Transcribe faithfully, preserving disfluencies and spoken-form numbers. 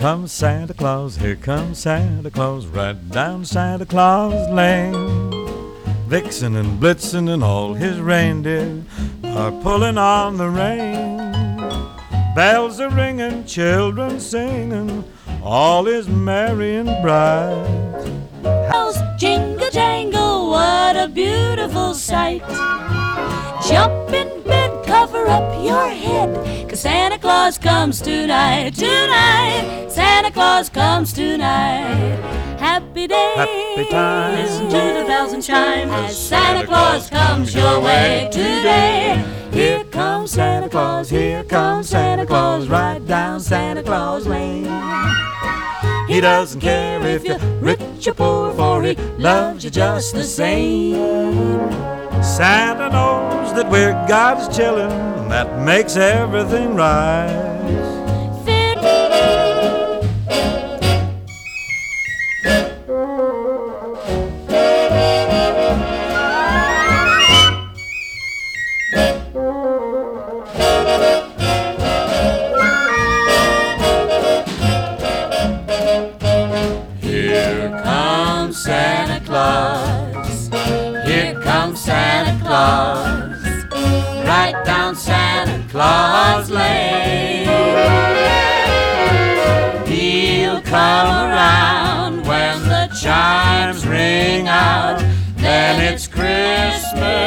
comes Santa Claus, here comes Santa Claus, right down Santa Claus Lane. Vixen and Blitzen and all his reindeer are pulling on the rein. Bells are ringing, children singing, all is merry and bright. Bells jingle jangle, what a beautiful sight. Jump in bed, cover up your head, 'cause Santa Claus comes tonight, tonight. Santa Claus comes tonight. Happy days, Happy times. listen to the bells and chime as Santa Claus comes your way today. Here comes Santa Claus, here comes Santa Claus, right down Santa Claus Lane. He doesn't care if you're rich or poor, for he loves you just the same. Santa knows that we're God's children, and that makes everything right. Here comes Santa Claus, here comes Santa Claus, right down Santa Claus Lane. He'll come around when the chimes ring out, then it's Christmas